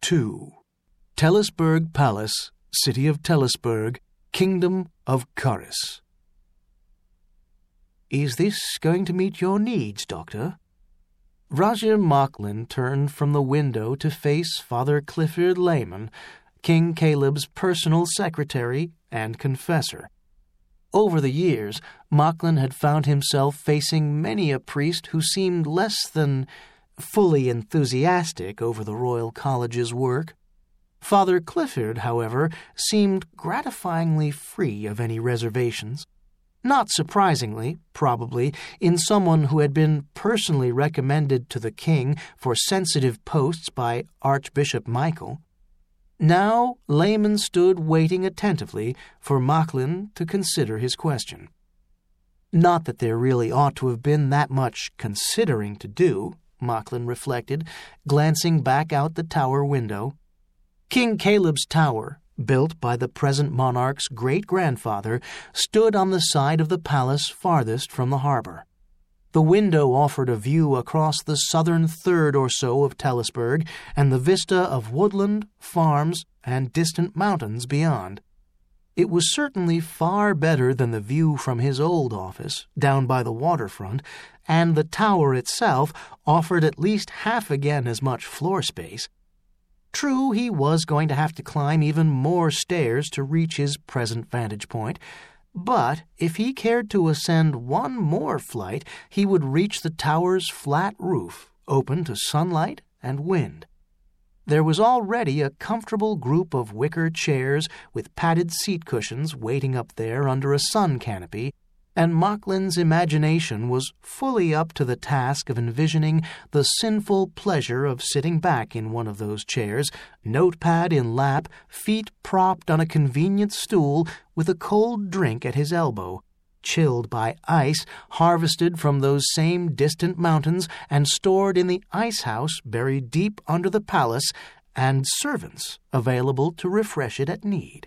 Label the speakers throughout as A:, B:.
A: 2. Telesburg Palace, City of Telesburg, Kingdom of Curris. "Is this going to meet your needs, Doctor?" Rajah Mocklin turned from the window to face Father Clifford Layman, King Caleb's personal secretary and confessor. Over the years, Mocklin had found himself facing many a priest who seemed less than fully enthusiastic over the Royal College's work. Father Clifford, however, seemed gratifyingly free of any reservations. Not surprisingly, probably, in someone who had been personally recommended to the king for sensitive posts by Archbishop Michael. Now Layman stood waiting attentively for Mocklin to consider his question. Not that there really ought to have been that much considering to do, Mocklin reflected, glancing back out the tower window. King Caleb's tower, built by the present monarch's great-grandfather, stood on the side of the palace farthest from the harbor. The window offered a view across the southern third or so of Telesburg and the vista of woodland, farms, and distant mountains beyond. It was certainly far better than the view from his old office, down by the waterfront, and the tower itself offered at least half again as much floor space. True, he was going to have to climb even more stairs to reach his present vantage point, but if he cared to ascend one more flight, he would reach the tower's flat roof, open to sunlight and wind. There was already a comfortable group of wicker chairs with padded seat cushions waiting up there under a sun canopy, and Mocklin's imagination was fully up to the task of envisioning the sinful pleasure of sitting back in one of those chairs, notepad in lap, feet propped on a convenient stool, with a cold drink at his elbow, chilled by ice harvested from those same distant mountains and stored in the ice house buried deep under the palace, and servants available to refresh it at need.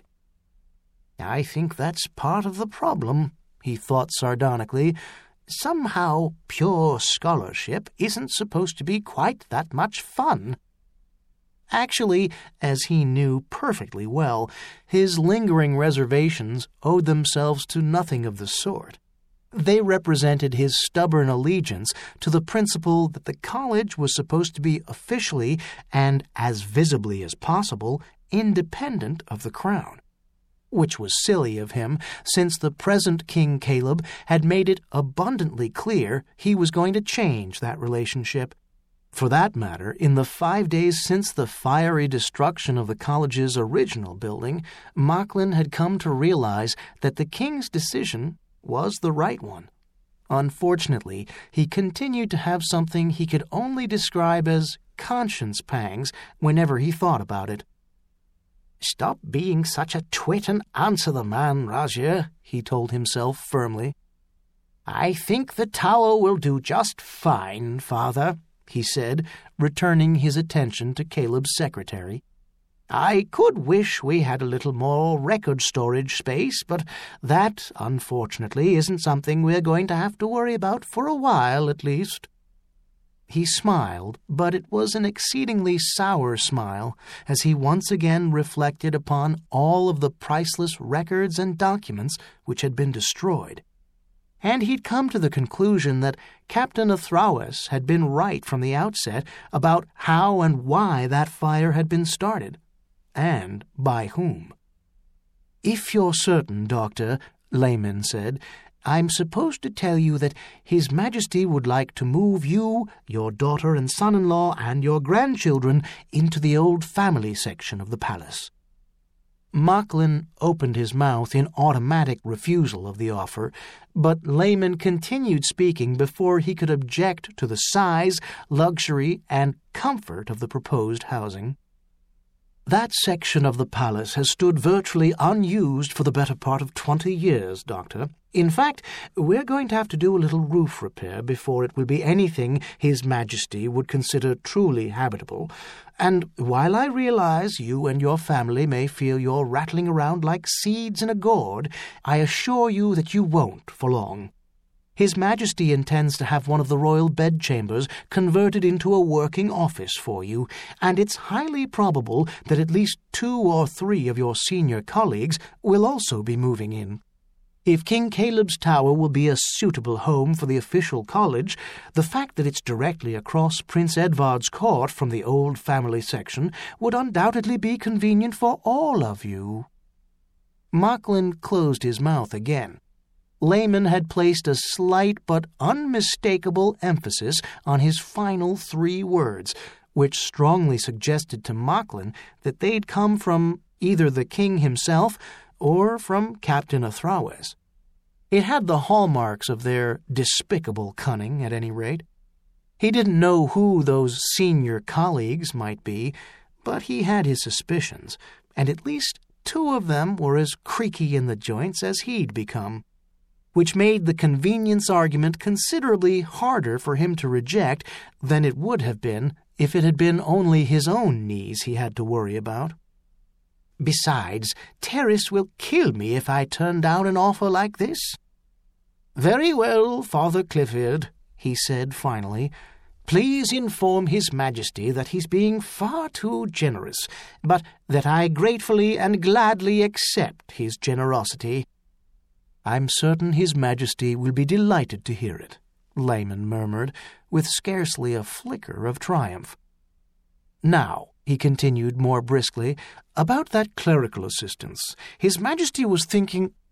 A: "I think that's part of the problem," he thought sardonically. "Somehow pure scholarship isn't supposed to be quite that much fun." Actually, as he knew perfectly well, his lingering reservations owed themselves to nothing of the sort. They represented his stubborn allegiance to the principle that the college was supposed to be officially, and as visibly as possible, independent of the crown. Which was silly of him, since the present King Caleb had made it abundantly clear he was going to change that relationship. For that matter, in the 5 days since the fiery destruction of the college's original building, Mocklin had come to realize that the king's decision was the right one. Unfortunately, he continued to have something he could only describe as conscience pangs whenever he thought about it. "Stop being such a twit and answer the man, Rajah," he told himself firmly. "I think the tower will do just fine, Father," he said, returning his attention to Caleb's secretary. "I could wish we had a little more record storage space, but that, unfortunately, isn't something we're going to have to worry about for a while, at least." He smiled, but it was an exceedingly sour smile, as he once again reflected upon all of the priceless records and documents which had been destroyed. And he'd come to the conclusion that Captain Athrawes had been right from the outset about how and why that fire had been started, and by whom. "If you're certain, Doctor," Layman said, "I'm supposed to tell you that His Majesty would like to move you, your daughter and son-in-law, and your grandchildren into the old family section of the palace." Mocklin opened his mouth in automatic refusal of the offer, but Layman continued speaking before he could object to the size, luxury, and comfort of the proposed housing. "That section of the palace has stood virtually unused for the better part of 20 years, Doctor. In fact, we're going to have to do a little roof repair before it will be anything His Majesty would consider truly habitable. And while I realize you and your family may feel you're rattling around like seeds in a gourd, I assure you that you won't for long. His Majesty intends to have one of the royal bedchambers converted into a working office for you, and it's highly probable that at least 2 or 3 of your senior colleagues will also be moving in. If King Caleb's Tower will be a suitable home for the official college, the fact that it's directly across Prince Edvard's court from the old family section would undoubtedly be convenient for all of you." Mocklin closed his mouth again. Layman had placed a slight but unmistakable emphasis on his final 3 words, which strongly suggested to Mocklin that they'd come from either the king himself or from Captain Athrawes. It had the hallmarks of their despicable cunning, at any rate. He didn't know who those senior colleagues might be, but he had his suspicions, and at least 2 of them were as creaky in the joints as he'd become, which made the convenience argument considerably harder for him to reject than it would have been if it had been only his own knees he had to worry about. "Besides, Terrace will kill me if I turn down an offer like this." "Very well, Father Clifford," he said finally. "Please inform His Majesty that he's being far too generous, but that I gratefully and gladly accept his generosity." "I'm certain His Majesty will be delighted to hear it," Layman murmured, with scarcely a flicker of triumph. "Now," he continued more briskly, "about that clerical assistance. His Majesty was thinking—"